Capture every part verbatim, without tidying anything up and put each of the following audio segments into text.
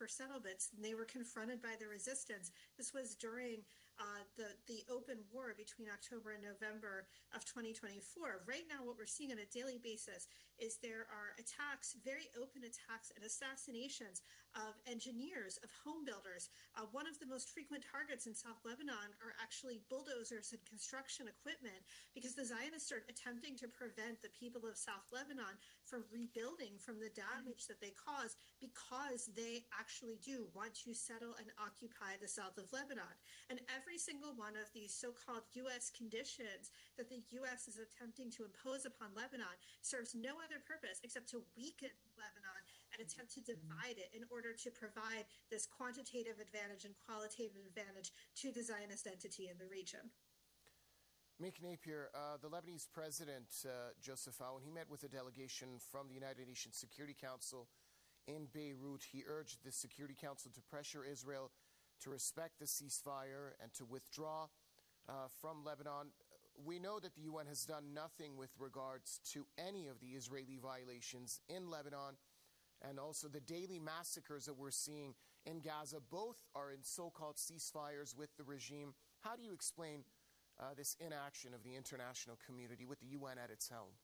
for settlements, and they were confronted by the resistance. This was during uh, the, the open war between October and November of twenty twenty-four. Right now, what we're seeing on a daily basis is there are attacks, very open attacks and assassinations of engineers, of home builders. Uh, one of the most frequent targets in South Lebanon are actually bulldozers and construction equipment, because the Zionists are attempting to prevent the people of South Lebanon from rebuilding from the damage that they caused, because they actually do want to settle and occupy the south of Lebanon. And every single one of these so-called U S conditions that the U S is attempting to impose upon Lebanon serves no other purpose except to weaken Lebanon and attempt to divide it in order to provide this quantitative advantage and qualitative advantage to the Zionist entity in the region. Mick Napier, uh, the Lebanese president, uh, Joseph Aoun, he met with a delegation from the United Nations Security Council in Beirut. He urged the Security Council to pressure Israel to respect the ceasefire and to withdraw uh, from Lebanon. We know that the U N has done nothing with regards to any of the Israeli violations in Lebanon, and also the daily massacres that we're seeing in Gaza. Both are in so-called ceasefires with the regime. How do you explain uh, this inaction of the international community with the U N at its helm?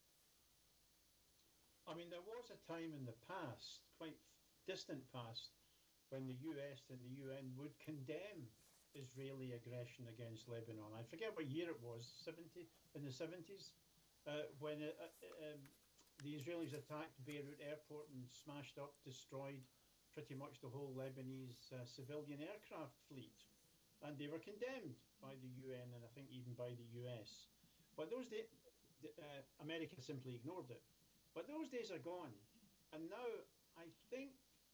I mean, there was a time in the past, quite distant past, when the U S and the U N would condemn Israeli aggression against Lebanon. I forget what year it was, seventy in the seventies, uh, when it, uh, um, the Israelis attacked Beirut airport and smashed up, destroyed pretty much the whole Lebanese uh, civilian aircraft fleet. And they were condemned by the U N and I think even by the U S. But those days, uh, America simply ignored it. But those days are gone. And now I think,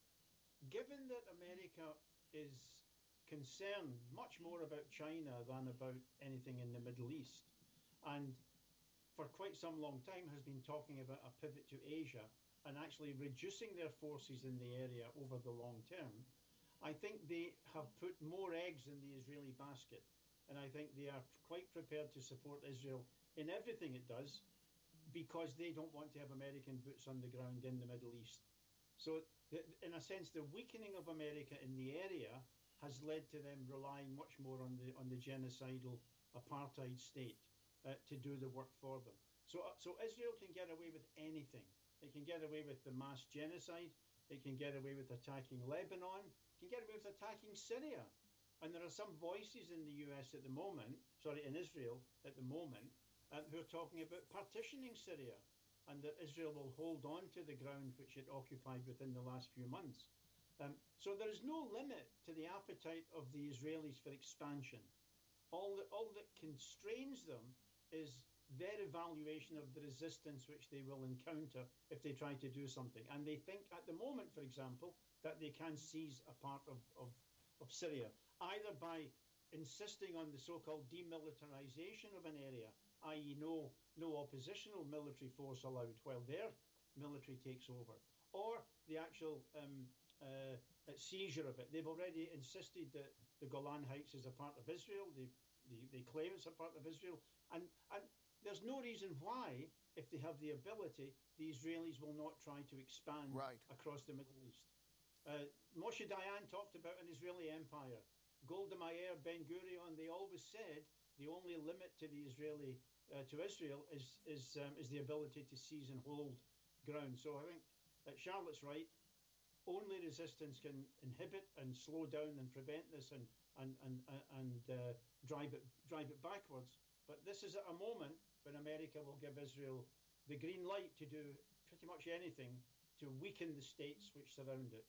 given that America is concerned much more about China than about anything in the Middle East, and for quite some long time has been talking about a pivot to Asia and actually reducing their forces in the area over the long term, I think they have put more eggs in the Israeli basket. And I think they are quite prepared to support Israel in everything it does, because they don't want to have American boots on the ground in the Middle East. So, in a sense, the weakening of America in the area has led to them relying much more on the on the genocidal apartheid state uh, to do the work for them. So, uh, so Israel can get away with anything. It can get away with the mass genocide. It can get away with attacking Lebanon. It can get away with attacking Syria. And there are some voices in the U S at the moment, sorry, in Israel at the moment, uh, who are talking about partitioning Syria, and that Israel will hold on to the ground which it occupied within the last few months. Um, so there is no limit to the appetite of the Israelis for expansion. All that, all that constrains them is their evaluation of the resistance which they will encounter if they try to do something. And they think at the moment, for example, that they can seize a part of, of, of Syria, either by insisting on the so-called demilitarization of an area, that is no, no oppositional military force allowed while their military takes over, or the actual um, uh, seizure of it. They've already insisted that the Golan Heights is a part of Israel. They, they, they claim it's a part of Israel. And, and there's no reason why, if they have the ability, the Israelis will not try to expand right. across the Middle East. Uh, Moshe Dayan talked about an Israeli empire. Golda Meir, Ben Gurion, they always said the only limit to the Israeli uh, to Israel is is um, is the ability to seize and hold ground. So I think that Charlotte's right. Only resistance can inhibit and slow down and prevent this and and and and uh, drive it drive it backwards. But this is at a moment when America will give Israel the green light to do pretty much anything to weaken the states which surround it.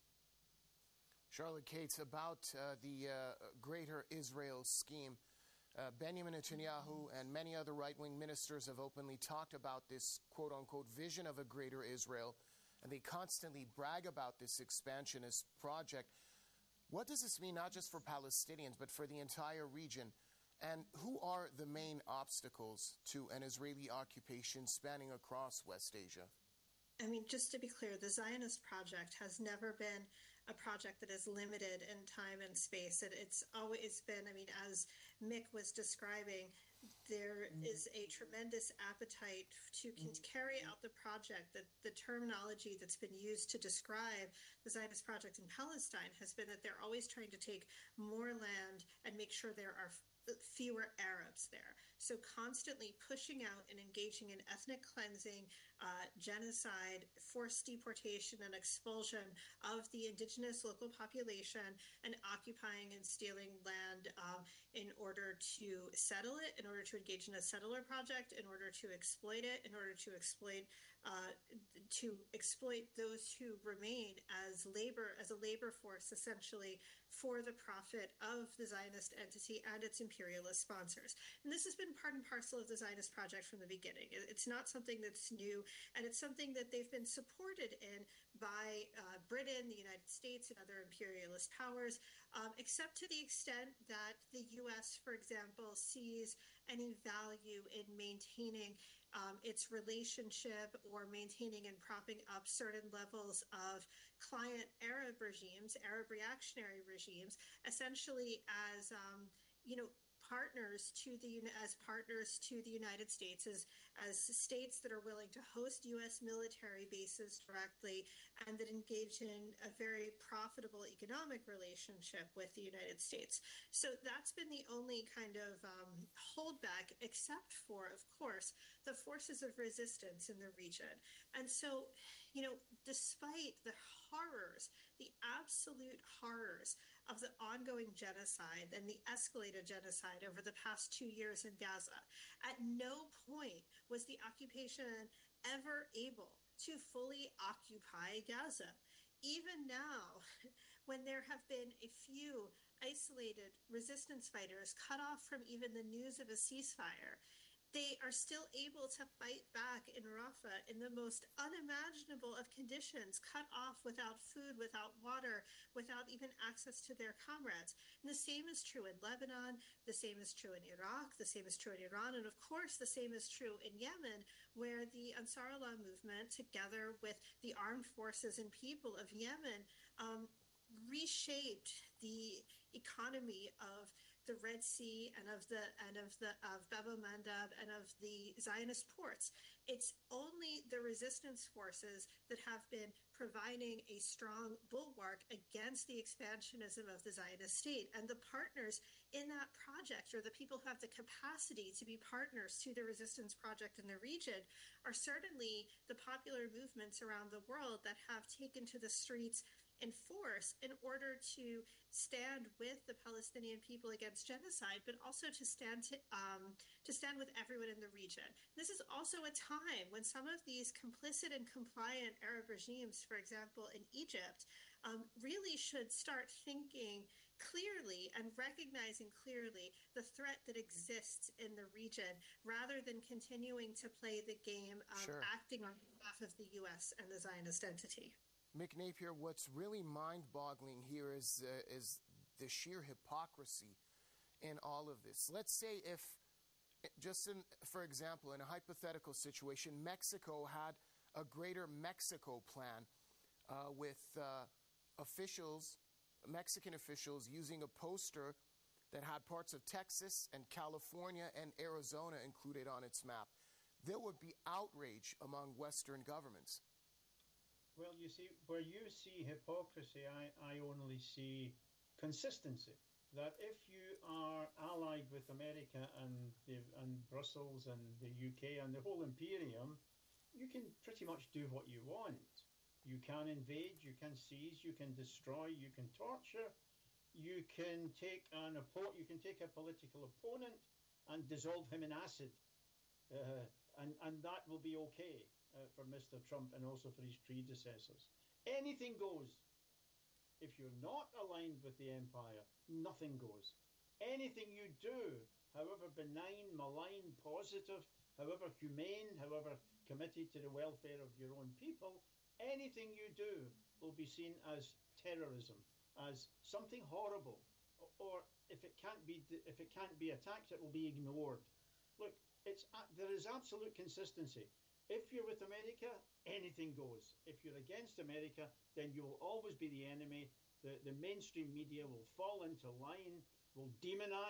Charlotte Cates, about uh, the uh, Greater Israel scheme. Uh, Benjamin Netanyahu and many other right-wing ministers have openly talked about this quote-unquote vision of a Greater Israel, and they constantly brag about this expansionist project. What does this mean not just for Palestinians, but for the entire region? And who are the main obstacles to an Israeli occupation spanning across West Asia? I mean, just to be clear, the Zionist project has never been a project that is limited in time and space. It, it's always been, I mean, as Mick was describing, there is a tremendous appetite to carry out the project. That the terminology that's been used to describe the Zionist project in Palestine has been that they're always trying to take more land and make sure there are fewer Arabs there. So constantly pushing out and engaging in ethnic cleansing, uh, genocide, forced deportation, and expulsion of the indigenous local population, and occupying and stealing land um, in order to settle it, in order to engage in a settler project, in order to exploit it, in order to exploit uh, to exploit those who remain as labor, as a labor force, essentially, for the profit of the Zionist entity and its imperialist sponsors. And this has been part and parcel of the Zionist project from the beginning. It's not something that's new, and it's something that they've been supported in by uh, Britain, the United States, and other imperialist powers, um, except to the extent that the U S, for example, sees any value in maintaining um, its relationship or maintaining and propping up certain levels of client Arab regimes, Arab reactionary regimes, essentially as, um, you know, partners to the as partners to the United States, as as states that are willing to host U S military bases directly and that engage in a very profitable economic relationship with the United States. So that's been the only kind of um, holdback, except for, of course, the forces of resistance in the region. And so, you know, despite the horrors, the absolute horrors of the ongoing genocide and the escalated genocide over the past two years in Gaza, at no point was the occupation ever able to fully occupy Gaza. Even now, when there have been a few isolated resistance fighters cut off from even the news of a ceasefire, they are still able to fight back in Rafah in the most unimaginable of conditions, cut off without food, without water, without even access to their comrades. And the same is true in Lebanon, the same is true in Iraq, the same is true in Iran, and of course the same is true in Yemen, where the Ansarullah movement, together with the armed forces and people of Yemen, um, reshaped the economy of the Red Sea and of the and of the of Bab el-Mandab and of the Zionist ports. It's only the resistance forces that have been providing a strong bulwark against the expansionism of the Zionist state. And the partners in that project, or the people who have the capacity to be partners to the resistance project in the region, are certainly the popular movements around the world that have taken to the streets in force in order to stand with the Palestinian people against genocide, but also to stand to, um, to stand with everyone in the region. This is also a time when some of these complicit and compliant Arab regimes, for example, in Egypt, um, really should start thinking clearly and recognizing clearly the threat that exists in the region, rather than continuing to play the game of Sure. acting on behalf of the U S and the Zionist entity. Mick Napier, what's really mind-boggling here is uh, is the sheer hypocrisy in all of this. Let's say if, just in, for example, in a hypothetical situation, Mexico had a greater Mexico plan uh, with uh, officials, Mexican officials, using a poster that had parts of Texas and California and Arizona included on its map. There would be outrage among Western governments. Well, you see, where you see hypocrisy, I, I only see consistency. That if you are allied with America and, the, and Brussels and the U K and the whole imperium, you can pretty much do what you want. You can invade, you can seize, you can destroy, you can torture, you can take an oppo- you can take a political opponent and dissolve him in acid, uh, and and that will be okay. Uh, for Mister Trump and also for his predecessors. Anything goes. If you're not aligned with the empire, nothing goes. Anything you do, however benign, malign, positive, however humane, however committed to the welfare of your own people, anything you do will be seen as terrorism, as something horrible, or if it can't be if it can't be attacked, it will be ignored. Look, it's uh, there is absolute consistency. If you're with America, anything goes. If you're against America, then you will always be the enemy. The, the mainstream media will fall into line, will demonize,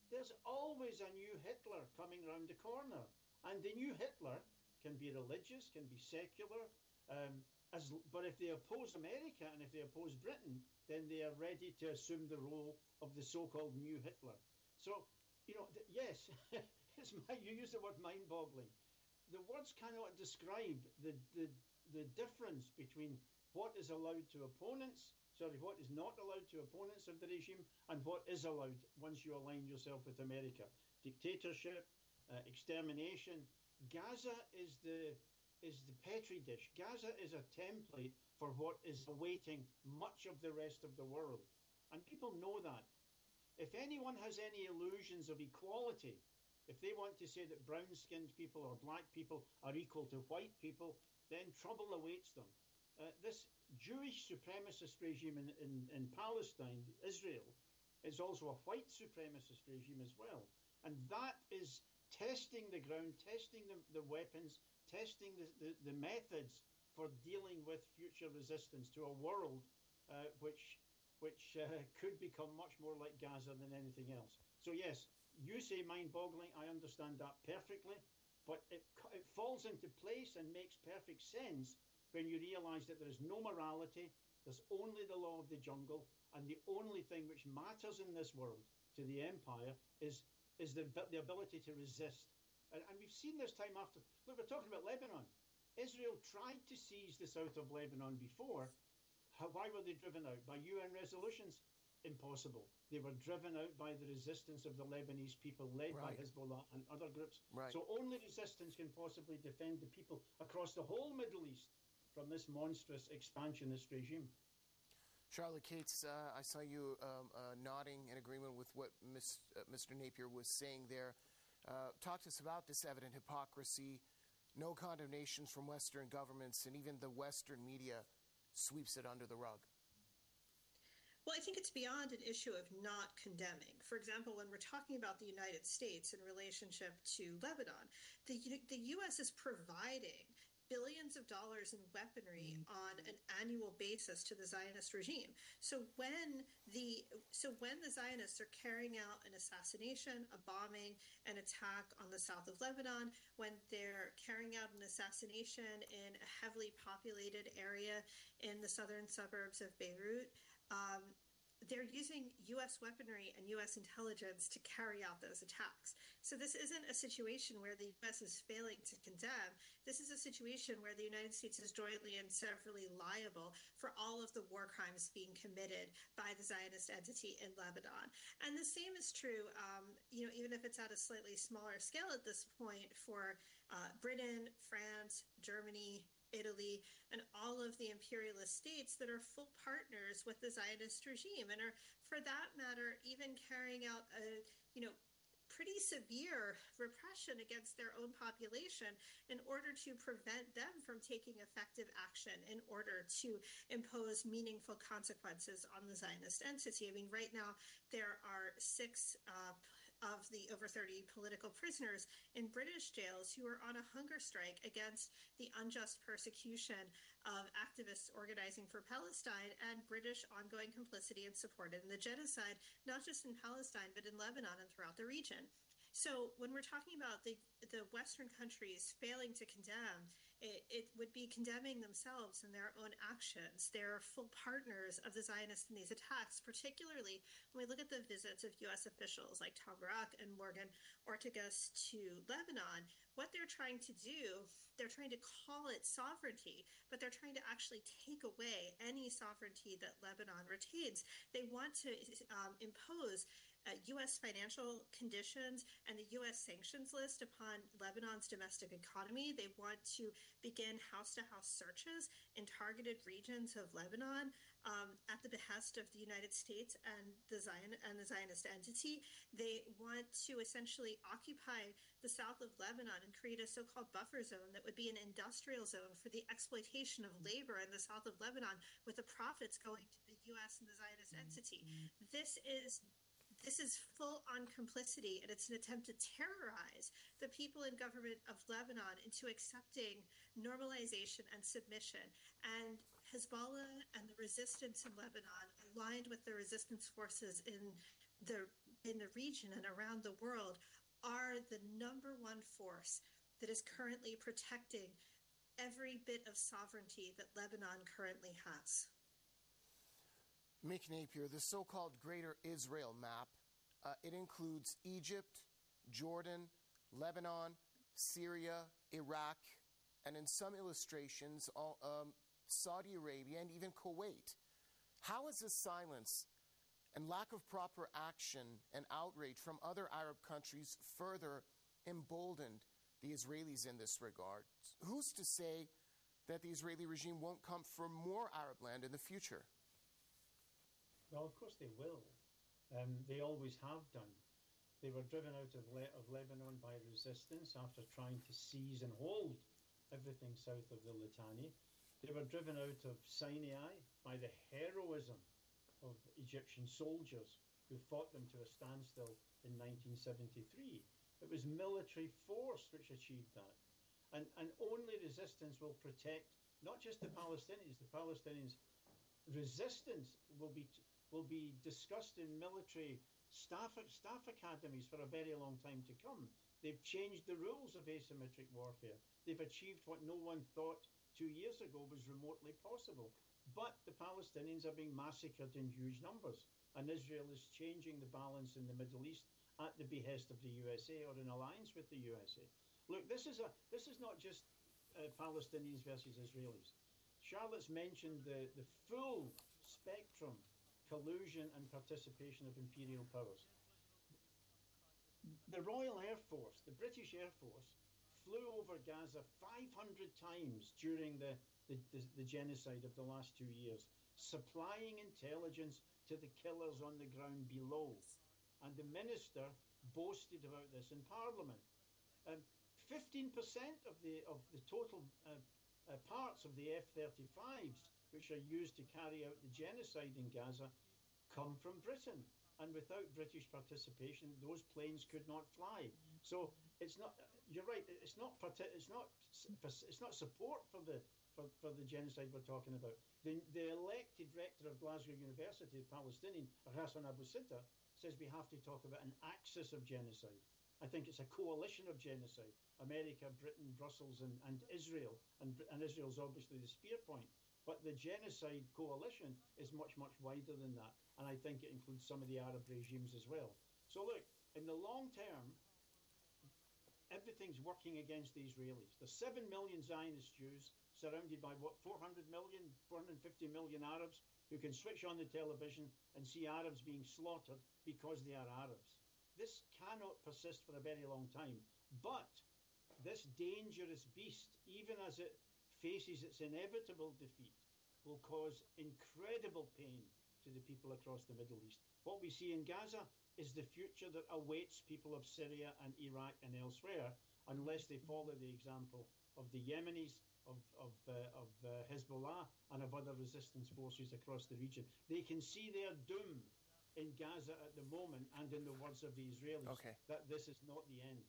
there's always a new Hitler coming round the corner. And the new Hitler can be religious, can be secular, um, as, but if they oppose America and if they oppose Britain, then they are ready to assume the role of the so-called new Hitler. So, you know, th- yes, it's my, you use the word mind-boggling. The words cannot describe the, the, the difference between what is allowed to opponents, sorry, what is not allowed to opponents of the regime, and what is allowed once you align yourself with America. Dictatorship, uh, extermination. Gaza is the is the petri dish. Gaza is a template for what is awaiting much of the rest of the world. And people know that. If anyone has any illusions of equality, if they want to say that brown-skinned people or black people are equal to white people, then trouble awaits them. Uh, this Jewish supremacist regime in, in, in Palestine, Israel, is also a white supremacist regime as well. And that is testing the ground, testing the, the weapons, testing the, the, the methods for dealing with future resistance to a world uh, which which uh, could become much more like Gaza than anything else. So yes, you say mind-boggling, I understand that perfectly, but it, it falls into place and makes perfect sense when you realize that there is no morality, there's only the law of the jungle, and the only thing which matters in this world to the empire is is the, the ability to resist. And, and we've seen this time after. Look, we're talking about Lebanon. Israel tried to seize the south of Lebanon before. How, why were they driven out? By U N resolutions? Impossible. They were driven out by the resistance of the Lebanese people led right. by Hezbollah and other groups. Right. So only resistance can possibly defend the people across the whole Middle East from this monstrous expansionist regime. Charlotte Cates, uh, I saw you um, uh, nodding in agreement with what Miz, uh, Mister Napier was saying there. Uh, talk to us about this evident hypocrisy, no condemnations from Western governments, and even the Western media sweeps it under the rug. Well, I think it's beyond an issue of not condemning. For example, when we're talking about the United States in relationship to Lebanon, the, the U S is providing billions of dollars in weaponry on an annual basis to the Zionist regime. So when the so when the Zionists are carrying out an assassination, a bombing, an attack on the south of Lebanon, when they're carrying out an assassination in a heavily populated area in the southern suburbs of Beirut, um, they're using U S weaponry and U S intelligence to carry out those attacks. So this isn't a situation where the U S is failing to condemn. This is a situation where the United States is jointly and severally liable for all of the war crimes being committed by the Zionist entity in Lebanon. And the same is true, um, you know, even if it's at a slightly smaller scale at this point for uh, Britain, France, Germany, Italy, and all of the imperialist states that are full partners with the Zionist regime and are, for that matter, even carrying out a, you know, pretty severe repression against their own population in order to prevent them from taking effective action in order to impose meaningful consequences on the Zionist entity. I mean, right now, there are six uh, of the over thirty political prisoners in British jails who are on a hunger strike against the unjust persecution of activists organizing for Palestine and British ongoing complicity and support in the genocide, not just in Palestine, but in Lebanon and throughout the region. So when we're talking about the, the Western countries failing to condemn, it, it would be condemning themselves in their own actions. They're full partners of the Zionists in these attacks, particularly when we look at the visits of U S officials like Tom Barak and Morgan Ortagus to Lebanon. What they're trying to do, they're trying to call it sovereignty, but they're trying to actually take away any sovereignty that Lebanon retains. They want to um, impose Uh, U S financial conditions and the U S sanctions list upon Lebanon's domestic economy. They want to begin house-to-house searches in targeted regions of Lebanon um, at the behest of the United States and the Zion and the Zionist entity. They want to essentially occupy the south of Lebanon and create a so-called buffer zone that would be an industrial zone for the exploitation of labor in the south of Lebanon, with the profits going to the U S and the Zionist entity. This is This is full-on complicity, and it's an attempt to terrorize the people and government of Lebanon into accepting normalization and submission. And Hezbollah and the resistance in Lebanon, aligned with the resistance forces in the in the region and around the world are the number one force that is currently protecting every bit of sovereignty that Lebanon currently has. Mick Napier, the so-called Greater Israel map, uh, it includes Egypt, Jordan, Lebanon, Syria, Iraq, and in some illustrations, all, um, Saudi Arabia and even Kuwait. How has this silence and lack of proper action and outrage from other Arab countries further emboldened the Israelis in this regard? Who's to say that the Israeli regime won't come for more Arab land in the future? Well, of course they will. Um, they always have done. They were driven out of, Le- of Lebanon by resistance after trying to seize and hold everything south of the Litani. They were driven out of Sinai by the heroism of Egyptian soldiers who fought them to a standstill in nineteen seventy-three. It was military force which achieved that. And, and only resistance will protect not just the Palestinians. The Palestinians' resistance will be will be discussed in military staff staff academies for a very long time to come. They've changed the rules of asymmetric warfare. They've achieved what no one thought two years ago was remotely possible. But the Palestinians are being massacred in huge numbers, and Israel is changing the balance in the Middle East at the behest of the U S A or in alliance with the U S A. Look, this is a this is not just uh, Palestinians versus Israelis. Charlotte's mentioned the, the full spectrum collusion and participation of imperial powers. The Royal Air Force, the British Air Force, flew over Gaza five hundred times during the, the, the, the genocide of the last two years, supplying intelligence to the killers on the ground below. And the minister boasted about this in Parliament. Um, fifteen percent of the, of the total uh, uh, parts of the F thirty-fives, which are used to carry out the genocide in Gaza, come from Britain. And without British participation, those planes could not fly. So it's not. You're right. It's not. It's not. It's not support for the for, for the genocide we're talking about. The, the elected rector of Glasgow University, Palestinian Hassan Abu Sitta, says we have to talk about an axis of genocide. I think it's a coalition of genocide. America, Britain, Brussels, and, and Israel. And, and Israel's obviously the spear point. But the genocide coalition is much, much wider than that. And I think it includes some of the Arab regimes as well. So look, in the long term, everything's working against the Israelis. There's seven million Zionist Jews surrounded by, what, four hundred million, four hundred fifty million Arabs who can switch on the television and see Arabs being slaughtered because they are Arabs. This cannot persist for a very long time. But this dangerous beast, even as it faces its inevitable defeat, will cause incredible pain to the people across the Middle East. What we see in Gaza is the future that awaits people of Syria and Iraq and elsewhere, unless they follow the example of the Yemenis, of, of, uh, of uh, Hezbollah, and of other resistance forces across the region. They can see their doom in Gaza at the moment, and in the words of the Israelis, okay, that this is not the end.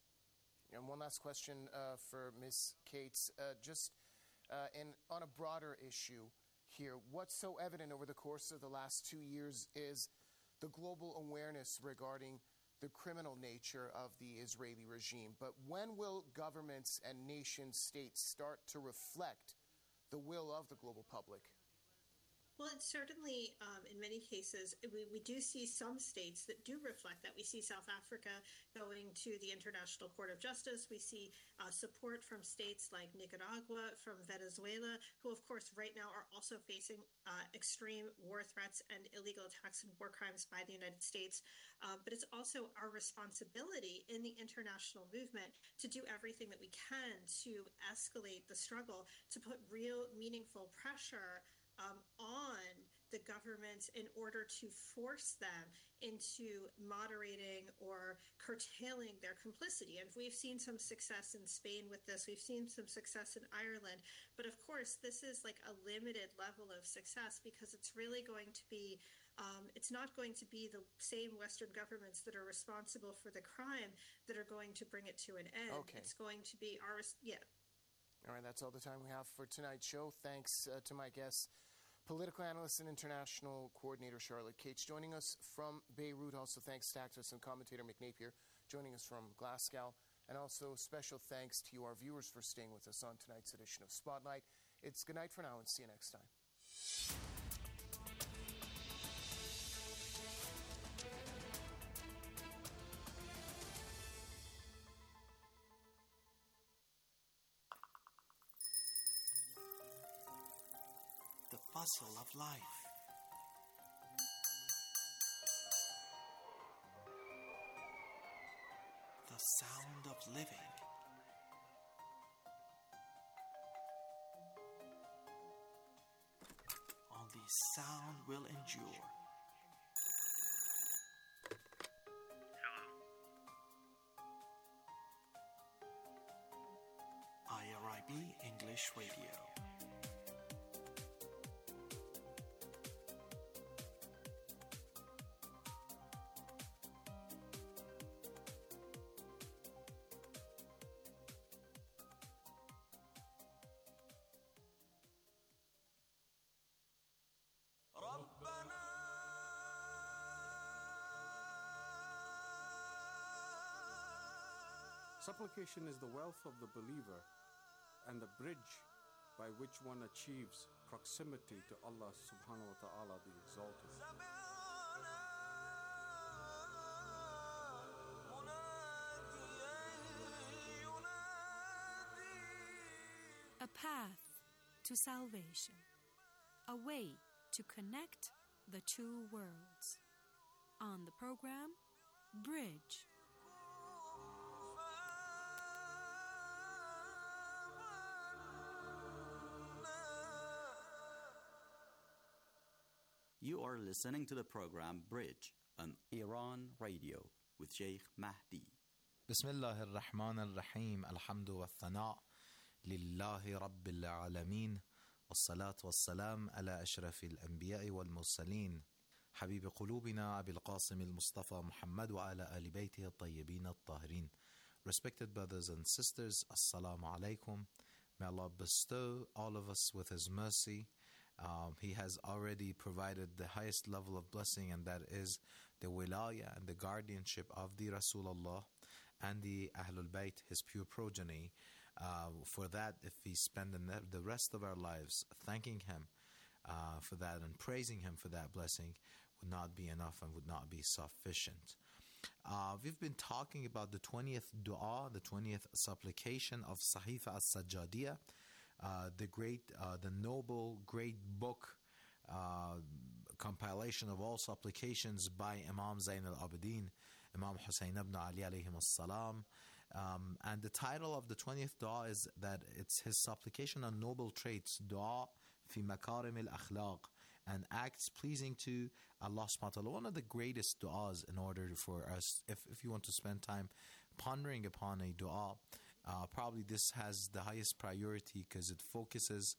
And one last question uh, for Miz Cates. Uh, just uh, in, on a broader issue here, what's so evident over the course of the last two years is the global awareness regarding the criminal nature of the Israeli regime. But when will governments and nation states start to reflect the will of the global public? Well, it's certainly, um, in many cases, we, we do see some states that do reflect that. We see South Africa going to the International Court of Justice. We see uh, support from states like Nicaragua, from Venezuela, who, of course, right now are also facing uh, extreme war threats and illegal attacks and war crimes by the United States. Uh, but it's also our responsibility in the international movement to do everything that we can to escalate the struggle, to put real, meaningful pressure Um, on the governments in order to force them into moderating or curtailing their complicity. And we've seen some success in Spain with this. We've seen some success in Ireland. But of course, this is like a limited level of success because it's really going to be, um, it's not going to be the same Western governments that are responsible for the crime that are going to bring it to an end. Okay. It's going to be our, yeah. All right, that's all the time we have for tonight's show. Thanks uh, to my guests, Political analyst and international coordinator Charlotte Cates joining us from Beirut. Also thanks to activist and commentator Mick Napier joining us from Glasgow. And also special thanks to you, our viewers, for staying with us on tonight's edition of Spotlight. It's good night for now and see you next time. The bustle of life. The sound of living. Only sound will endure. I R I B English Radio. Supplication is the wealth of the believer and the bridge by which one achieves proximity to Allah subhanahu wa ta'ala, the exalted. A path to salvation, a way to connect the two worlds. On the program, Bridge. You are listening to the program Bridge on Iran Radio with Sheikh Mahdi. بسم الله الرحمن الرحيم الحمد والثناء لله رب العالمين والصلاة والسلام على أشرف الأنبياء والمرسلين حبيب قلوبنا أبي القاسم المصطفى محمد وعلى آل بيته الطيبين الطاهرين. Respected brothers and sisters, Assalamu alaikum. May Allah bestow all of us with His mercy. Um, he has already provided the highest level of blessing, and that is the wilaya and the guardianship of the Rasulullah and the Ahlul Bayt, his pure progeny. Uh, for that, if we spend the rest of our lives thanking him uh, for that and praising him for that blessing, would not be enough and would not be sufficient. Uh, we've been talking about the twentieth dua, the twentieth supplication of Sahifa as-Sajjadiyah, Uh, the great, uh, the noble, great book, uh, compilation of all supplications by Imam Zayn al-Abidin, Imam Hussein ibn Ali alayhim as-salam. Um, and the title of the twentieth dua is that it's his supplication on noble traits, dua fi makarim al-akhlaq, and acts pleasing to Allah subhanahu wa ta'ala. One of the greatest du'as in order for us, if, if you want to spend time pondering upon a dua, Uh, probably this has the highest priority because it focuses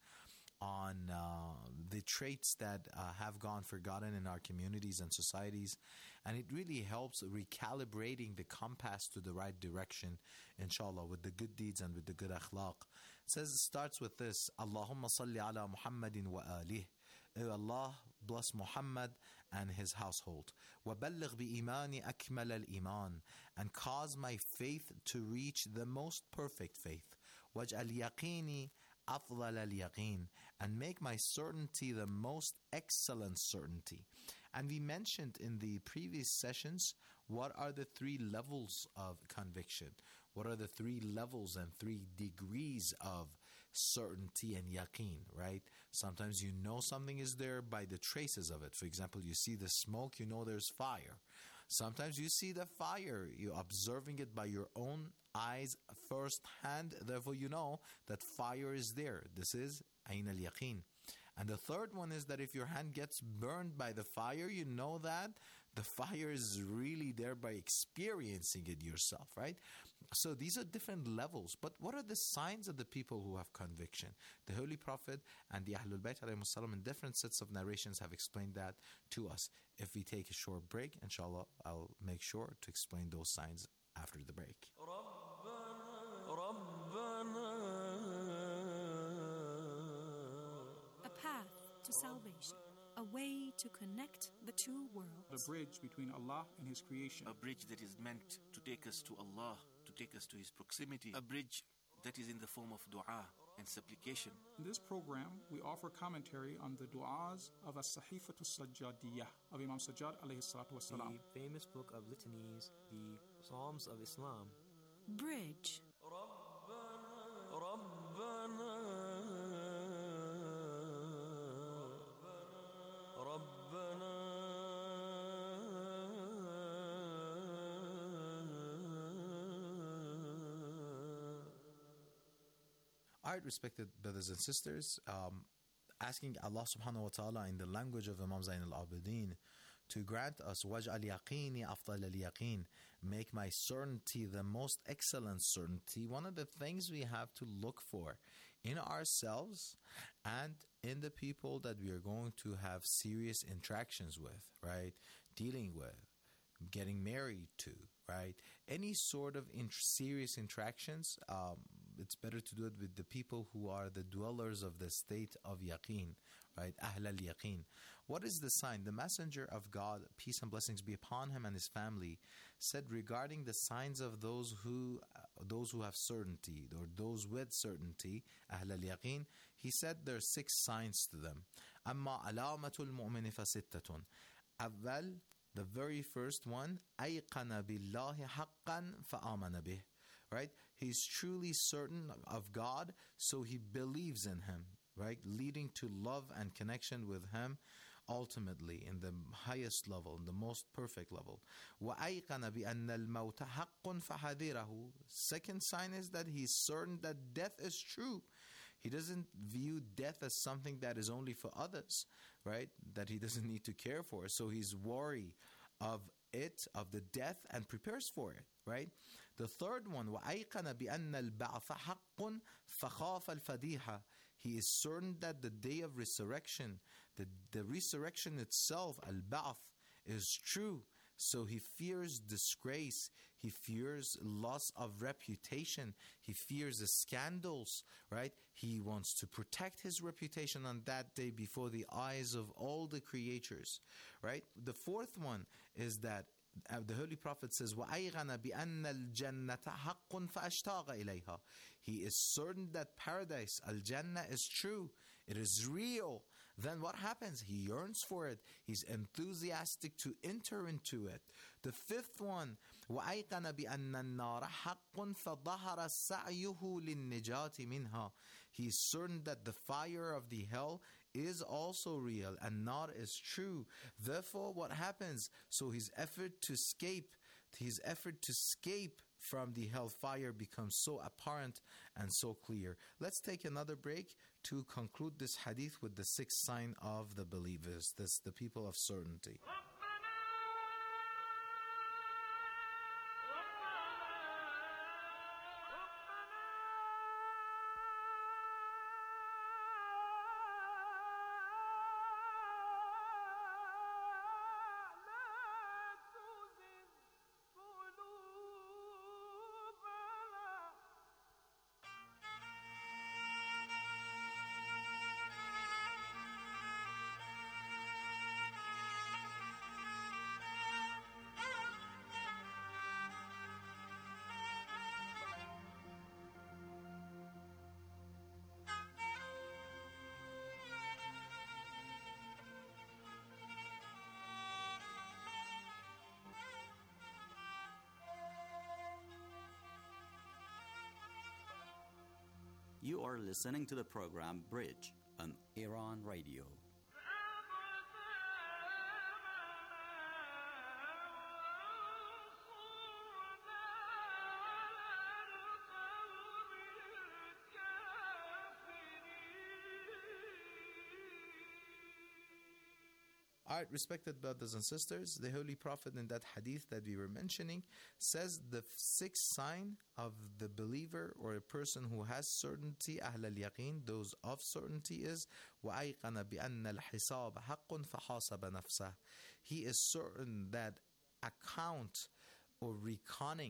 on uh, the traits that uh, have gone forgotten in our communities and societies, and it really helps recalibrating the compass to the right direction, inshallah, with the good deeds and with the good akhlaq. It says, it starts with this, Allahumma salli ala Muhammadin wa alih. Oh Allah, bless Muhammad and his household. وَبَلِّغْ بِإِيمَانِ أَكْمَلَ الْإِيمَانِ, and cause my faith to reach the most perfect faith. وَاجْعَلْ يَقِينِي أَفْضَلَ الْيَقِينِ, and make my certainty the most excellent certainty. And we mentioned in the previous sessions, what are the three levels of conviction? What are the three levels and three degrees of certainty and yaqeen, right? Sometimes you know something is there by the traces of it. For example, you see the smoke, you know there's fire. Sometimes you see the fire, you're observing it by your own eyes firsthand, therefore you know that fire is there. This is ayn al-yaqeen. And the third one is that if your hand gets burned by the fire, you know that the fire is really there by experiencing it yourself, right? So these are different levels. But what are the signs of the people who have conviction? The Holy Prophet and the Ahlul Bayt alayhimus salam in different sets of narrations have explained that to us. If we take a short break, inshallah, I'll make sure to explain those signs after the break. A path to salvation, a way to connect the two worlds. The bridge between Allah and His creation. A bridge that is meant to take us to Allah, to take us to His proximity. A bridge that is in the form of dua and supplication. In this program, we offer commentary on the du'as of As-Sahifatu Sajjadiyah of Imam Sajjad alayhi salatu wasalam. The famous book of litanies, the Psalms of Islam. Bridge. All right, respected brothers and sisters, um, asking Allah subhanahu wa ta'ala in the language of Imam Zain al-Abidin to grant us waj'al yaqini afdal al-yaqin, make my certainty the most excellent certainty. One of the things we have to look for in ourselves and in the people that we are going to have serious interactions with, right? Dealing with, getting married to, right? Any sort of int- serious interactions, um, it's better to do it with the people who are the dwellers of the state of yaqeen, right? Ahl al-yaqeen. What is the sign? The Messenger of God, peace and blessings be upon him and his family, said regarding the signs of those who uh, those who have certainty, or those with certainty, Ahl al-yaqeen, he said there are six signs to them. Amma alamatul mu'mini fasittatun. Awwal, the very first one, ayqana billahi haqqan fa'amana bih. Right? He's truly certain of God, so he believes in him, right? Leading to love and connection with him ultimately in the highest level, in the most perfect level. وَأَيْقَنَ بِأَنَّ الْمَوْتَ حَقٌّ فَحَذِرَهُ. Second sign is that he's certain that death is true. He doesn't view death as something that is only for others, right? That he doesn't need to care for. So he's worried of it, of the death, and prepares for it, right? The third one, وَأَيْقَنَ بِأَنَّ الْبَعْثَ حَقٌّ فَخَافَ الْفَدِيحَ. He is certain that the day of resurrection, the, the resurrection itself, al-ba'th, is true. So he fears disgrace. He fears loss of reputation. He fears the scandals, right? He wants to protect his reputation on that day before the eyes of all the creatures, right? The fourth one is that uh, the Holy Prophet says, وَأَيْغَنَ بِأَنَّ الْجَنَّةَ حَقٌّ فَأَشْتَاقَ إِلَيْهَا. He is certain that paradise, al-Jannah, is true. It is real. Then what happens? He yearns for it. He's enthusiastic to enter into it. The fifth one, وَأَيْقَنَ بِأَنَّ النَّارَ حَقٌّ فَظَهَرَ سَعْيُهُ لِلنِّجَاةِ مِنْهَا. He is certain that the fire of the hell is also real and not is true. Therefore, what happens? So his effort to escape, his effort to escape from the hellfire becomes so apparent and so clear. Let's take another break to conclude this hadith with the sixth sign of the believers, this the people of certainty. You are listening to the program Bridge on Iran Radio. All right, respected brothers and sisters, the Holy Prophet in that hadith that we were mentioning says the sixth sign of the believer or a person who has certainty, ahl al-yaqeen, those of certainty, is وَأَيْقَنَ بِأَنَّ الْحِسَابَ حَقٌّ فَحَاسَبَ نَفْسَهُ. He is certain that account or reconning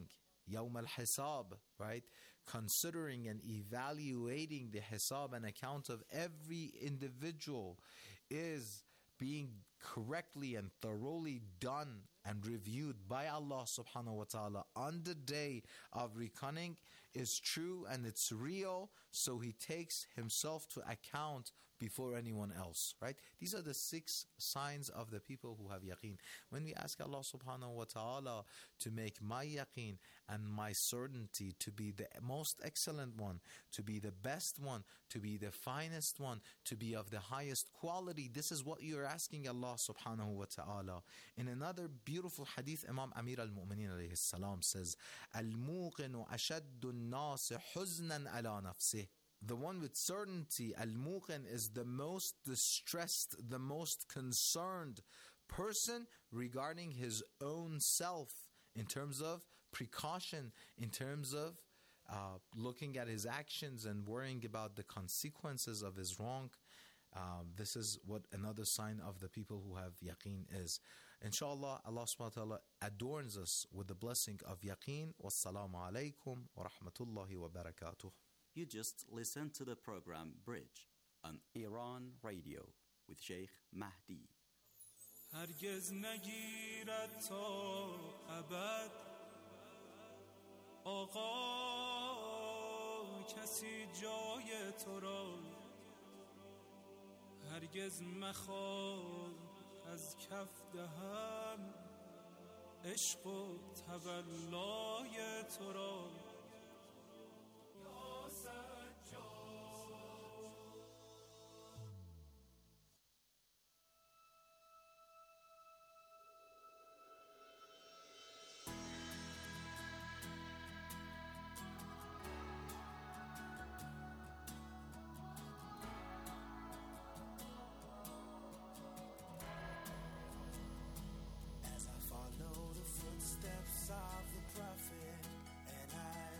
Yawm al-Hisab, right? Considering and evaluating the hisab and account of every individual is being correctly and thoroughly done and reviewed by Allah subhanahu wa ta'ala on the day of reckoning is true and it's real, so he takes himself to account before anyone else, right? These are the six signs of the people who have yaqeen. When we ask Allah subhanahu wa ta'ala to make my yaqeen and my certainty to be the most excellent one, to be the best one, to be the finest one, to be of the highest quality, this is what you're asking Allah subhanahu wa ta'ala. In another beautiful hadith, Imam Amir al-Mu'mineen alayhi salam says, Al-Muqinu ashaddu an-nasi huznan ala nafsih. The one with certainty, al-muqin, is the most distressed, the most concerned person regarding his own self in terms of precaution, in terms of uh, looking at his actions and worrying about the consequences of his wrong. Um, this is what another sign of the people who have yaqeen is. Inshallah, Allah subhanahu wa ta'ala adorns us with the blessing of yaqeen. Wassalamu alaikum wa rahmatullahi wa barakatuh. You just listened to the program Bridge on Iran Radio with Sheikh Mahdi. هرگز نگیرد تا ابد آقا کسی جای تو را هرگز مخواه از کف دهم عشق و تولای تو را As I follow the footsteps of the prophet, and I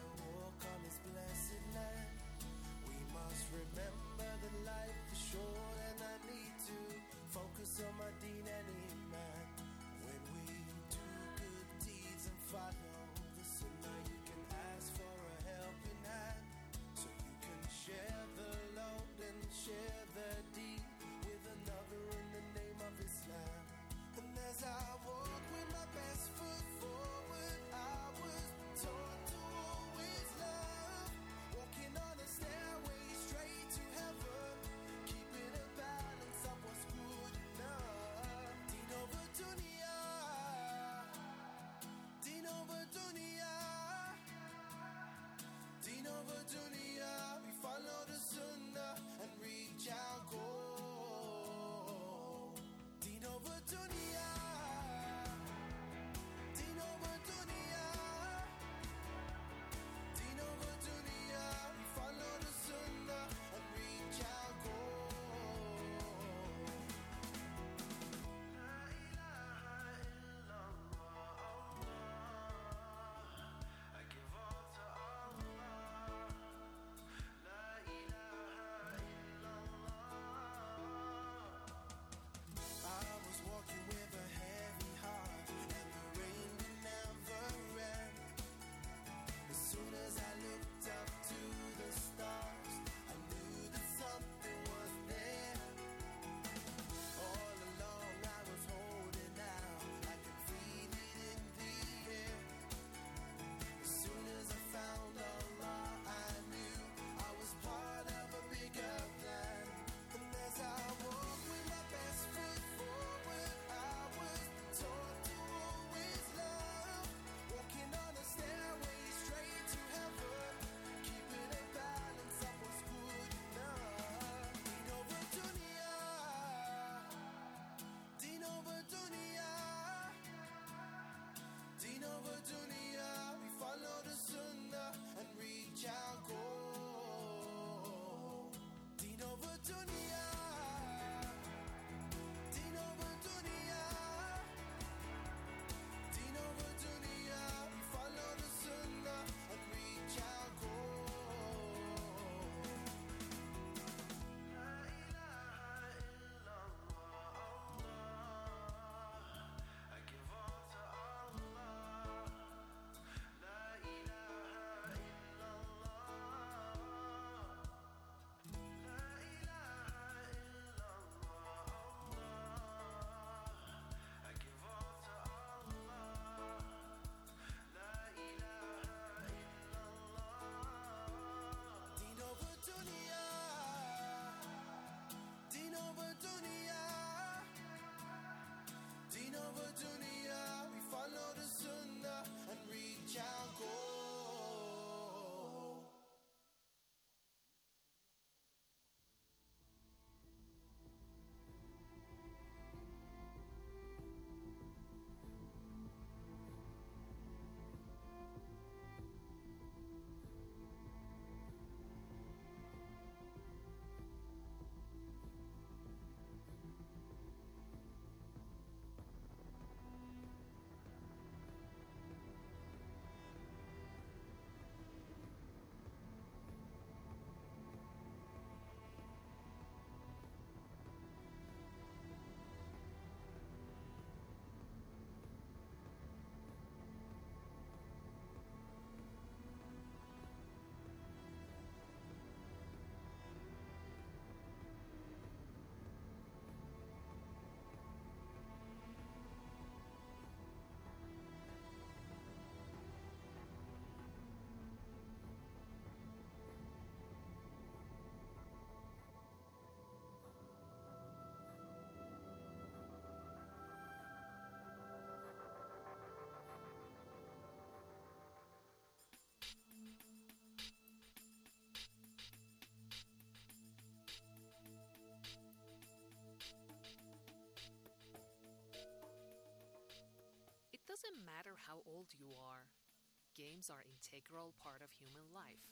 doesn't matter how old you are, games are an integral part of human life.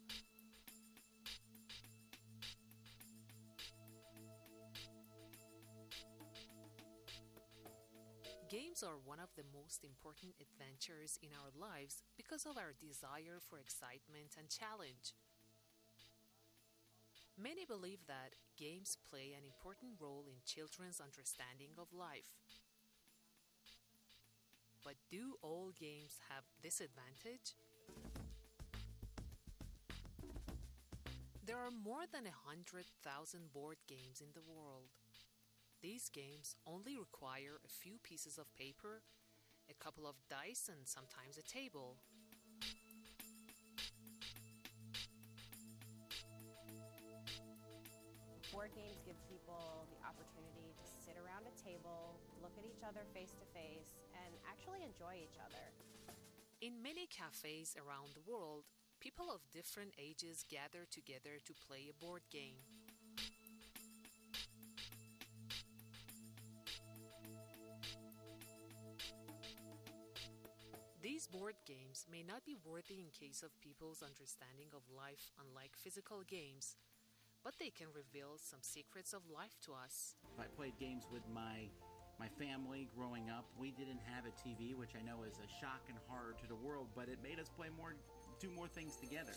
Games are one of the most important adventures in our lives because of our desire for excitement and challenge. Many believe that games play an important role in children's understanding of life. But do all games have this advantage? There are more than one hundred thousand board games in the world. These games only require a few pieces of paper, a couple of dice, and sometimes a table. Board games give people the opportunity to sit around a table, look at each other face to face, and actually enjoy each other. In many cafes around the world, people of different ages gather together to play a board game. These board games may not be worthy in case of people's understanding of life, unlike physical games, but they can reveal some secrets of life to us. I played games with my my family growing up. We didn't have a T V, which I know is a shock and horror to the world, but it made us play more, do more things together.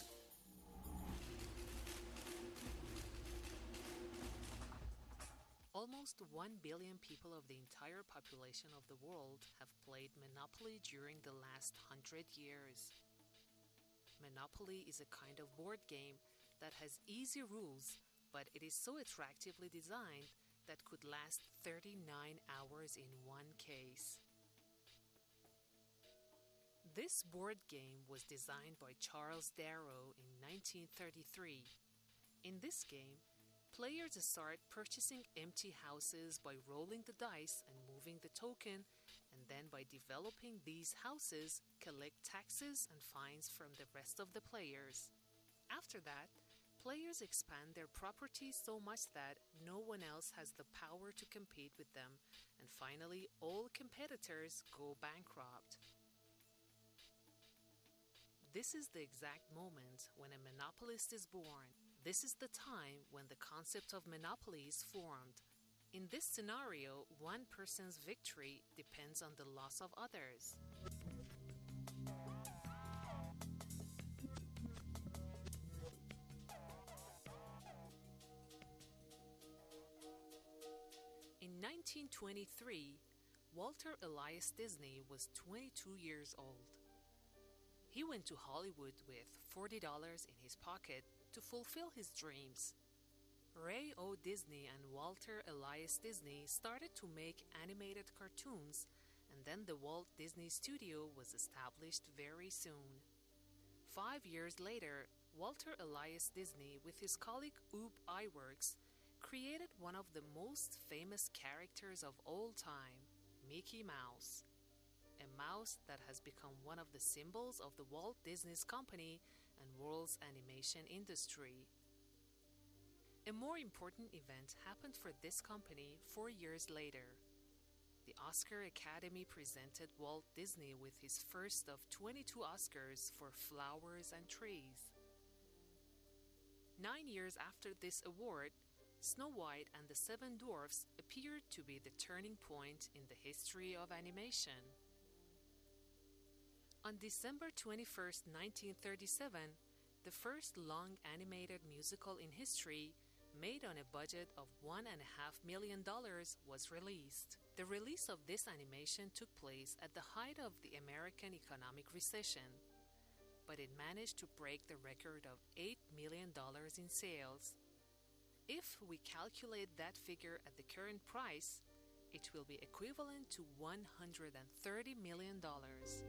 Almost one billion people of the entire population of the world have played Monopoly during the last hundred years. Monopoly is a kind of board game that has easy rules, but it is so attractively designed that could last thirty-nine hours in one case. This board game was designed by Charles Darrow in nineteen thirty-three. In this game, players start purchasing empty houses by rolling the dice and moving the token, and then by developing these houses, collect taxes and fines from the rest of the players. After that, players expand their properties so much that no one else has the power to compete with them, and finally, all competitors go bankrupt. This is the exact moment when a monopolist is born. This is the time when the concept of monopoly is formed. In this scenario, one person's victory depends on the loss of others. In nineteen twenty-three, Walter Elias Disney was twenty-two years old. He went to Hollywood with forty dollars in his pocket to fulfill his dreams. Ray O. Disney and Walter Elias Disney started to make animated cartoons, and then the Walt Disney Studio was established very soon. Five years later, Walter Elias Disney, with his colleague Ub Iwerks, created one of the most famous characters of all time, Mickey Mouse, a mouse that has become one of the symbols of the Walt Disney Company and world's animation industry. A more important event happened for this company four years later. The Oscar Academy presented Walt Disney with his first of twenty-two Oscars for Flowers and Trees. Nine years after this award, Snow White and the Seven Dwarfs appeared to be the turning point in the history of animation. On December twenty-first, nineteen thirty-seven, the first long animated musical in history, made on a budget of one and a half million dollars, was released. The release of this animation took place at the height of the American economic recession, but it managed to break the record of eight million dollars in sales. If we calculate that figure at the current price, it will be equivalent to one hundred thirty million dollars.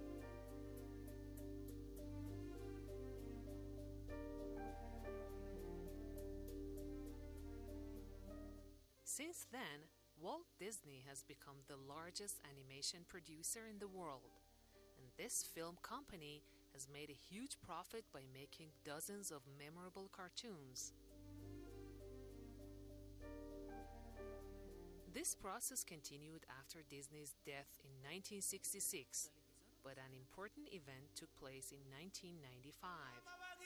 Since then, Walt Disney has become the largest animation producer in the world, and this film company has made a huge profit by making dozens of memorable cartoons. This process continued after Disney's death in nineteen sixty-six, but an important event took place in nineteen ninety-five.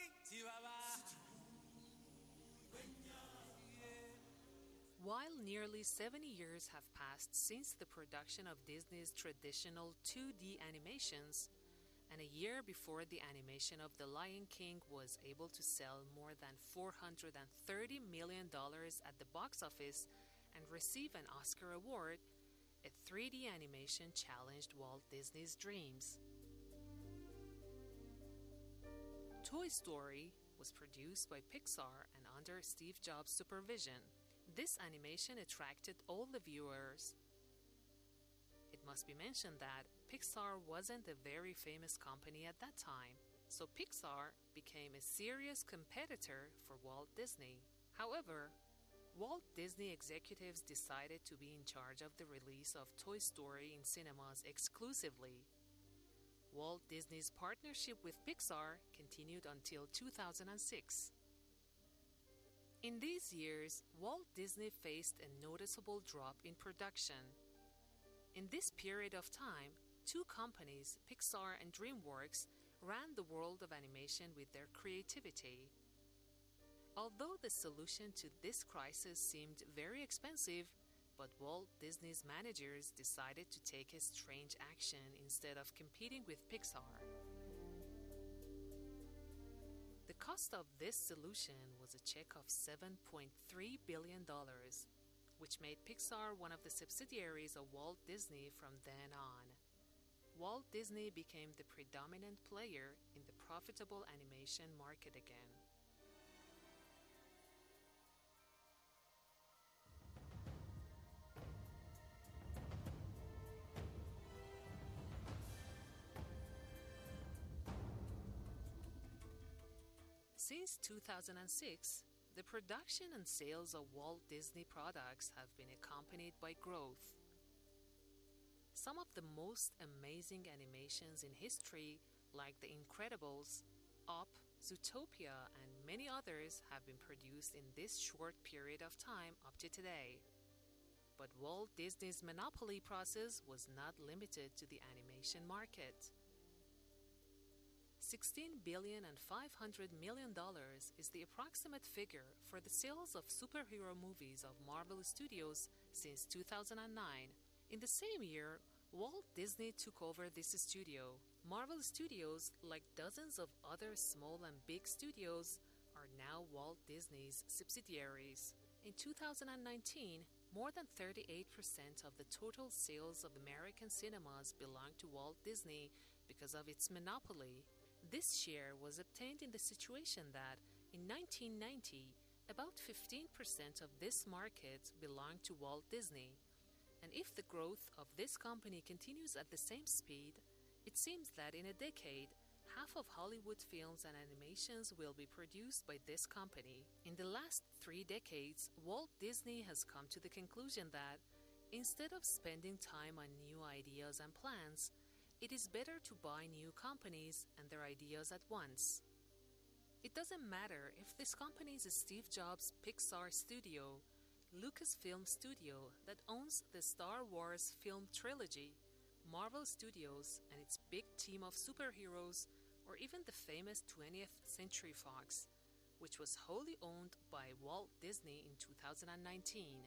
While nearly seventy years have passed since the production of Disney's traditional two D animations, and a year before the animation of The Lion King was able to sell more than four hundred thirty million dollars at the box office and receive an Oscar award, a three D animation challenged Walt Disney's dreams. Toy Story was produced by Pixar and under Steve Jobs' supervision. This animation attracted all the viewers. It must be mentioned that Pixar wasn't a very famous company at that time, so Pixar became a serious competitor for Walt Disney. However, Walt Disney executives decided to be in charge of the release of Toy Story in cinemas exclusively. Walt Disney's partnership with Pixar continued until two thousand six. In these years, Walt Disney faced a noticeable drop in production. In this period of time, two companies, Pixar and DreamWorks, ran the world of animation with their creativity. Although the solution to this crisis seemed very expensive, but Walt Disney's managers decided to take a strange action instead of competing with Pixar. The cost of this solution was a check of seven point three billion dollars, which made Pixar one of the subsidiaries of Walt Disney from then on. Walt Disney became the predominant player in the profitable animation market again. Since two thousand six, the production and sales of Walt Disney products have been accompanied by growth. Some of the most amazing animations in history, like The Incredibles, Up, Zootopia, and many others, have been produced in this short period of time up to today. But Walt Disney's monopoly process was not limited to the animation market. sixteen billion dollars and five hundred million dollars is the approximate figure for the sales of superhero movies of Marvel Studios since two thousand nine. In the same year, Walt Disney took over this studio. Marvel Studios, like dozens of other small and big studios, are now Walt Disney's subsidiaries. In two thousand nineteen, more than thirty-eight percent of the total sales of American cinemas belonged to Walt Disney because of its monopoly. This share was obtained in the situation that, in nineteen ninety, about fifteen percent of this market belonged to Walt Disney. And if the growth of this company continues at the same speed, it seems that in a decade, half of Hollywood films and animations will be produced by this company. In the last three decades, Walt Disney has come to the conclusion that, instead of spending time on new ideas and plans, it is better to buy new companies and their ideas at once. It doesn't matter if this company is Steve Jobs' Pixar studio, Lucasfilm Studio that owns the Star Wars film trilogy, Marvel Studios and its big team of superheroes, or even the famous twentieth Century Fox, which was wholly owned by Walt Disney in two thousand nineteen.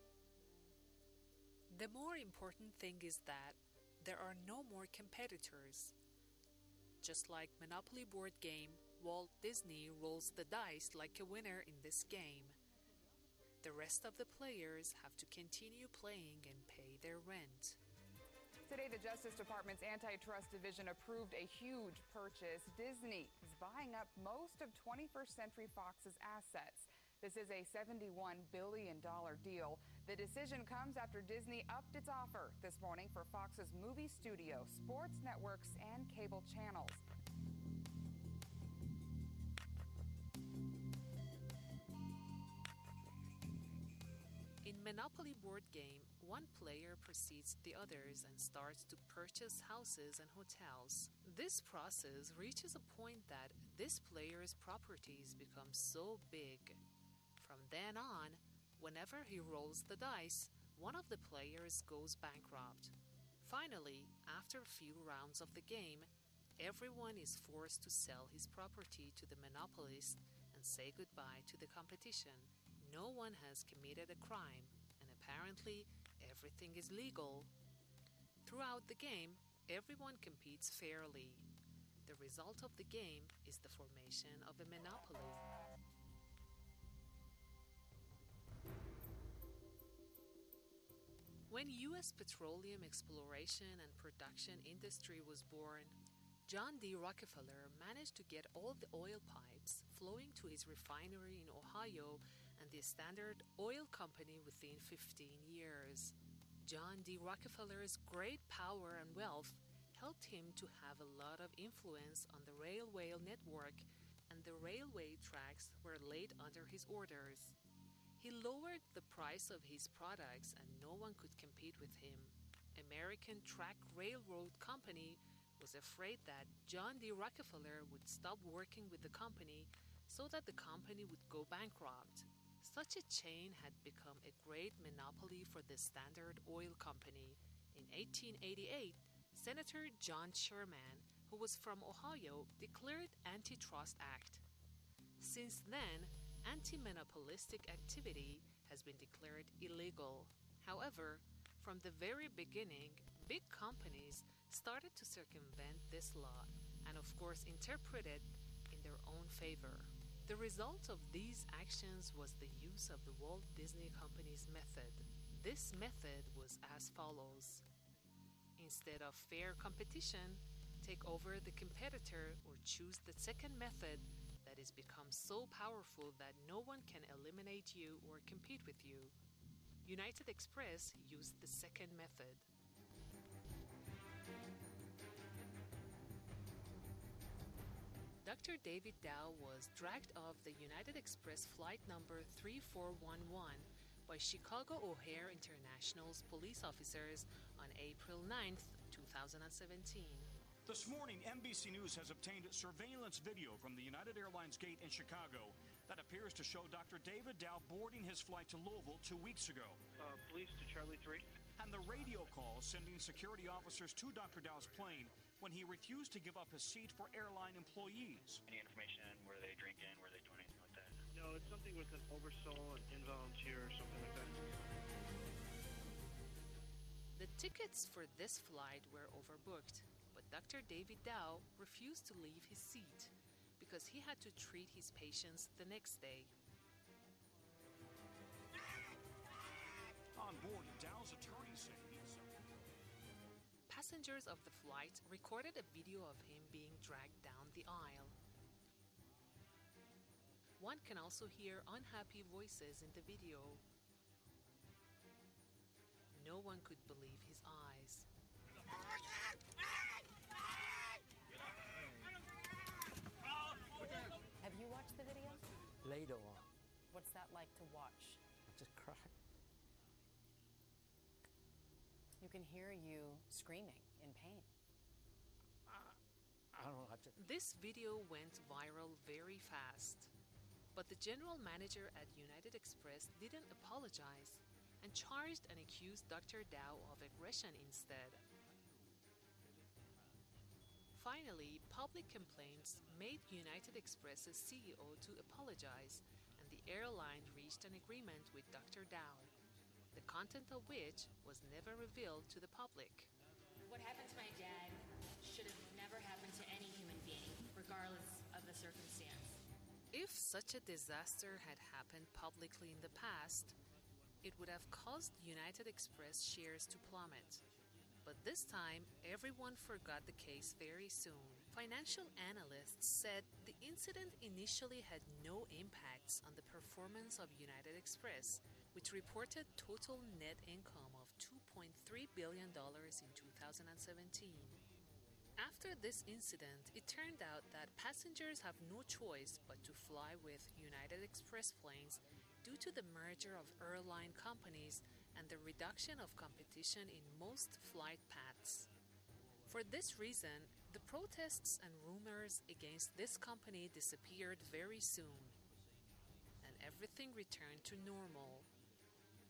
The more important thing is that there are no more competitors. Just like Monopoly board game, Walt Disney rolls the dice like a winner in this game. The rest of the players have to continue playing and pay their rent. Today, the Justice Department's Antitrust Division approved a huge purchase. Disney is buying up most of twenty-first Century Fox's assets. This is a seventy-one billion dollars deal. The decision comes after Disney upped its offer this morning for Fox's movie studio, sports networks, and cable channels. In Monopoly board game, one player precedes the others and starts to purchase houses and hotels. This process reaches a point that this player's properties become so big. From then on, whenever he rolls the dice, one of the players goes bankrupt. Finally, after a few rounds of the game, everyone is forced to sell his property to the monopolist and say goodbye to the competition. No one has committed a crime, and apparently everything is legal. Throughout the game, everyone competes fairly. The result of the game is the formation of a monopoly. When U S petroleum exploration and production industry was born, John D. Rockefeller managed to get all the oil pipes flowing to his refinery in Ohio and the Standard Oil Company within fifteen years. John D. Rockefeller's great power and wealth helped him to have a lot of influence on the railway network, and the railway tracks were laid under his orders. He lowered the price of his products and no one could compete with him. American Track Railroad Company was afraid that John D. Rockefeller would stop working with the company so that the company would go bankrupt. Such a chain had become a great monopoly for the Standard Oil Company. In eighteen eighty-eight, Senator John Sherman, who was from Ohio, declared Antitrust Act. Since then, anti-monopolistic activity has been declared illegal. However, from the very beginning, big companies started to circumvent this law and of course interpret it in their own favor. The result of these actions was the use of the Walt Disney Company's method. This method was as follows. Instead of fair competition, take over the competitor or choose the second method that has become so powerful that no one can eliminate you or compete with you. United Express used the second method. Doctor David Dow was dragged off the United Express flight number three four one one by Chicago O'Hare International's police officers on April ninth, twenty seventeen. This morning, N B C News has obtained surveillance video from the United Airlines gate in Chicago that appears to show Doctor David Dow boarding his flight to Louisville two weeks ago. Uh, police to Charlie three. And the radio call sending security officers to Doctor Dow's plane when he refused to give up his seat for airline employees. Any information? Were they drinking? Were they doing anything like that? No, it's something with an oversoul, an involunteer, or something like that. The tickets for this flight were overbooked. Doctor David Dow refused to leave his seat because he had to treat his patients the next day. On board, Dow's attorney said he's... Passengers of the flight recorded a video of him being dragged down the aisle. One can also hear unhappy voices in the video. No one could believe his eyes. Have you watched the video? Later on. What's that like to watch? I just cried. You can hear you screaming in pain. I, I don't know. I just... This video went viral very fast. But the general manager at United Express didn't apologize and charged and accused Doctor Dow of aggression instead. Finally, public complaints made United Express's C E O to apologize, and the airline reached an agreement with Doctor Dow, the content of which was never revealed to the public. What happened to my dad should have never happened to any human being, regardless of the circumstance. If such a disaster had happened publicly in the past, it would have caused United Express shares to plummet. But this time, everyone forgot the case very soon. Financial analysts said the incident initially had no impacts on the performance of United Express, which reported total net income of two point three billion dollars in two thousand seventeen. After this incident, it turned out that passengers have no choice but to fly with United Express planes due to the merger of airline companies and the reduction of competition in most flight paths. For this reason, the protests and rumors against this company disappeared very soon, and everything returned to normal.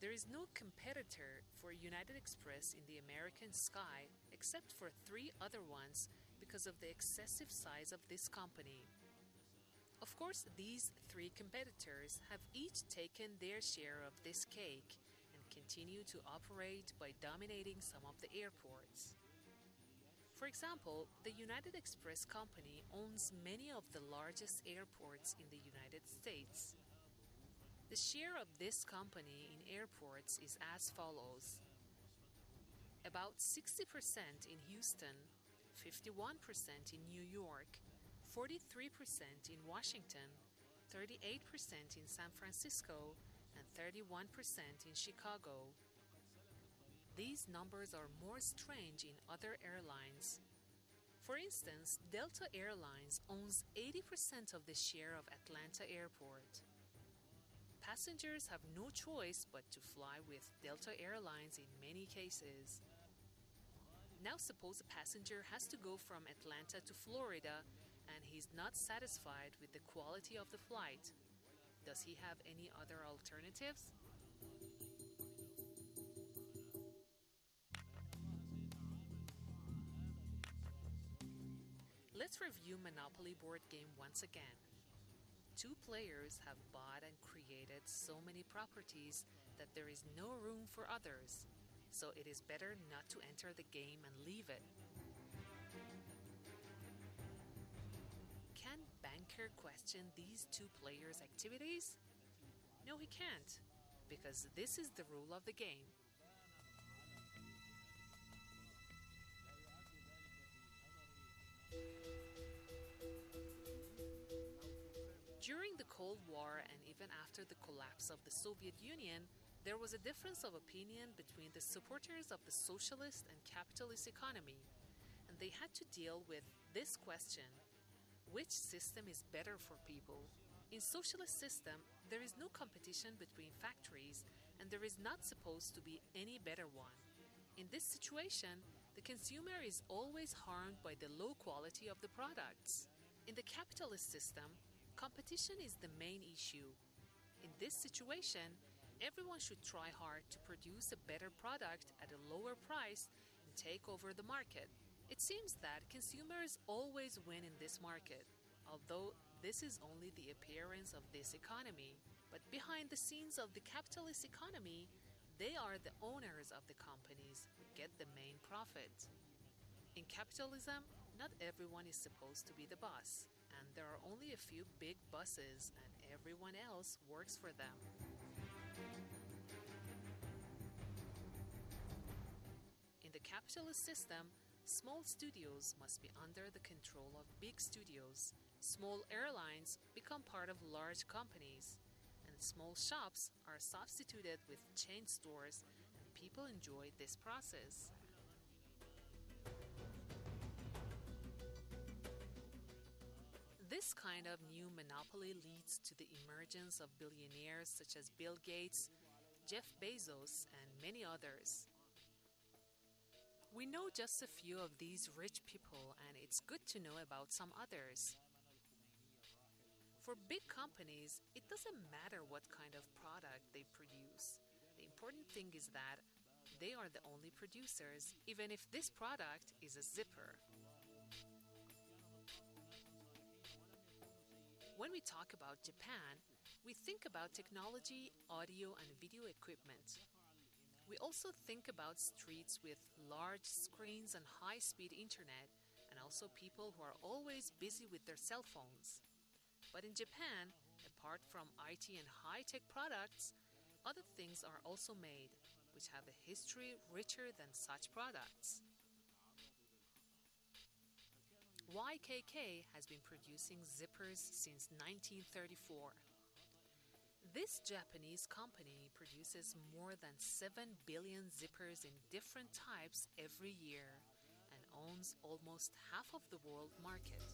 There is no competitor for United Express in the American sky except for three other ones because of the excessive size of this company. Of course, these three competitors have each taken their share of this cake and continue to operate by dominating some of the airports. For example, the United Express company owns many of the largest airports in the United States. The share of this company in airports is as follows: about sixty percent in Houston, fifty-one percent in New York, forty-three percent in Washington, thirty-eight percent in San Francisco, and thirty-one percent in Chicago. These numbers are more strange in other airlines. For instance, Delta Airlines owns eighty percent of the share of Atlanta Airport. Passengers have no choice but to fly with Delta Airlines in many cases. Now suppose a passenger has to go from Atlanta to Florida and he's not satisfied with the quality of the flight. Does he have any other alternatives? Let's review Monopoly board game once again. Two players have bought and created so many properties that there is no room for others, so it is better not to enter the game and leave it. Can banker question these two players' activities? No, he can't, because this is the rule of the game. During the Cold War and even after the collapse of the Soviet Union, there was a difference of opinion between the supporters of the socialist and capitalist economy, and they had to deal with this question: which system is better for people? In socialist system, there is no competition between factories, and there is not supposed to be any better one. In this situation, the consumer is always harmed by the low quality of the products. In the capitalist system, competition is the main issue. In this situation, everyone should try hard to produce a better product at a lower price and take over the market. It seems that consumers always win in this market, although this is only the appearance of this economy. But behind the scenes of the capitalist economy, they are the owners of the companies who get the main profit. In capitalism, not everyone is supposed to be the boss, and there are only a few big bosses, and everyone else works for them. In the capitalist system, small studios must be under the control of big studios. Small airlines become part of large companies, and small shops are substituted with chain stores, and people enjoy this process. This kind of new monopoly leads to the emergence of billionaires such as Bill Gates, Jeff Bezos, and many others. We know just a few of these rich people, and it's good to know about some others. For big companies, it doesn't matter what kind of product they produce. The important thing is that they are the only producers, even if this product is a zipper. When we talk about Japan, we think about technology, audio, and video equipment. We also think about streets with large screens and high-speed internet, and also people who are always busy with their cell phones. But in Japan, apart from I T and high-tech products, other things are also made, which have a history richer than such products. Y K K has been producing zippers since nineteen thirty-four. This Japanese company produces more than seven billion zippers in different types every year and owns almost half of the world market.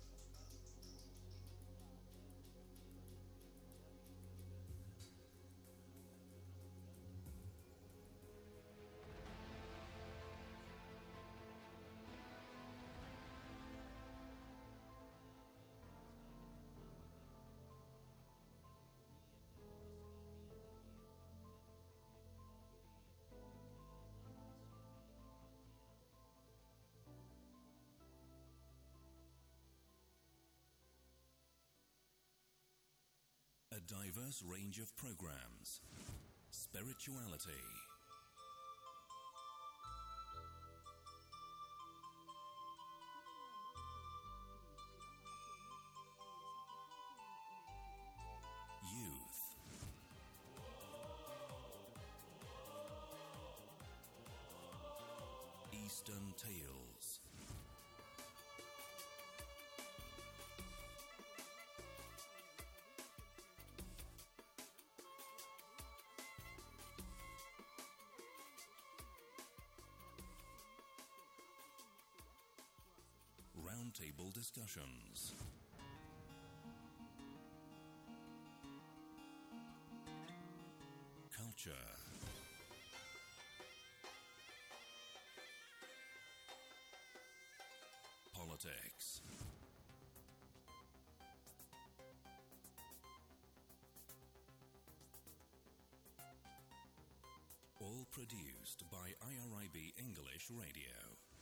diverse range of programs. Spirituality, youth, Eastern Tales, roundtable discussions, culture, politics, all produced by I R I B English Radio.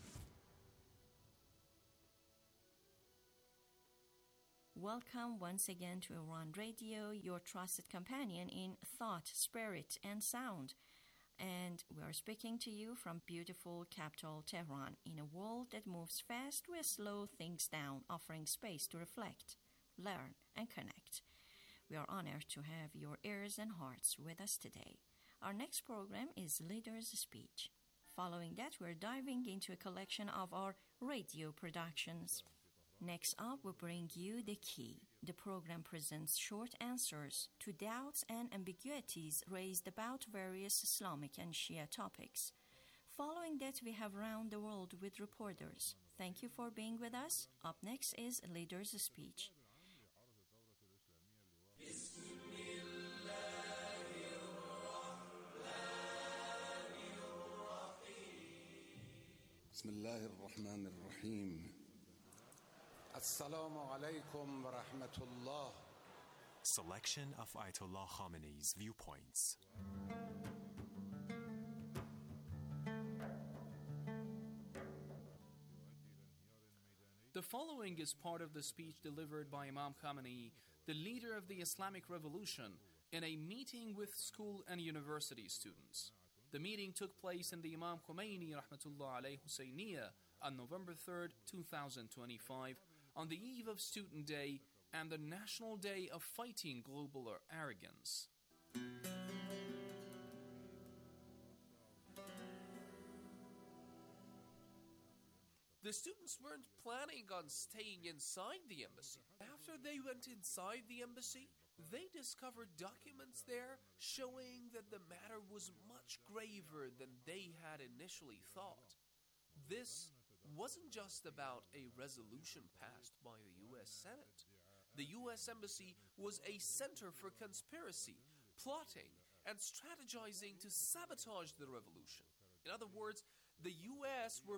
Welcome once again to Iran Radio, your trusted companion in thought, spirit, and sound. And we are speaking to you from beautiful capital Tehran. In a world that moves fast, we slow things down, offering space to reflect, learn, and connect. We are honored to have your ears and hearts with us today. Our next program is Leader's Speech. Following that, we're diving into a collection of our radio productions. Next up, we bring you The Key. The program presents short answers to doubts and ambiguities raised about various Islamic and Shia topics. Following that, we have Round the World with reporters. Thank you for being with us. Up next is Leader's Speech. Bismillahirrahmanirrahim. Assalamu alaikum wa rahmatullah. Selection of Ayatollah Khamenei's viewpoints. The following is part of the speech delivered by Imam Khamenei, the leader of the Islamic Revolution, in a meeting with school and university students. The meeting took place in the Imam Khomeini Rahmatullah Alayhi Husseiniya on November third, twenty twenty-five, on the eve of Student Day and the National Day of Fighting Global Arrogance. The students weren't planning on staying inside the embassy. After they went inside the embassy, they discovered documents there showing that the matter was much graver than they had initially thought. This wasn't just about a resolution passed by the U S Senate. The U S Embassy was a center for conspiracy, plotting, and strategizing to sabotage the revolution. In other words, the U S were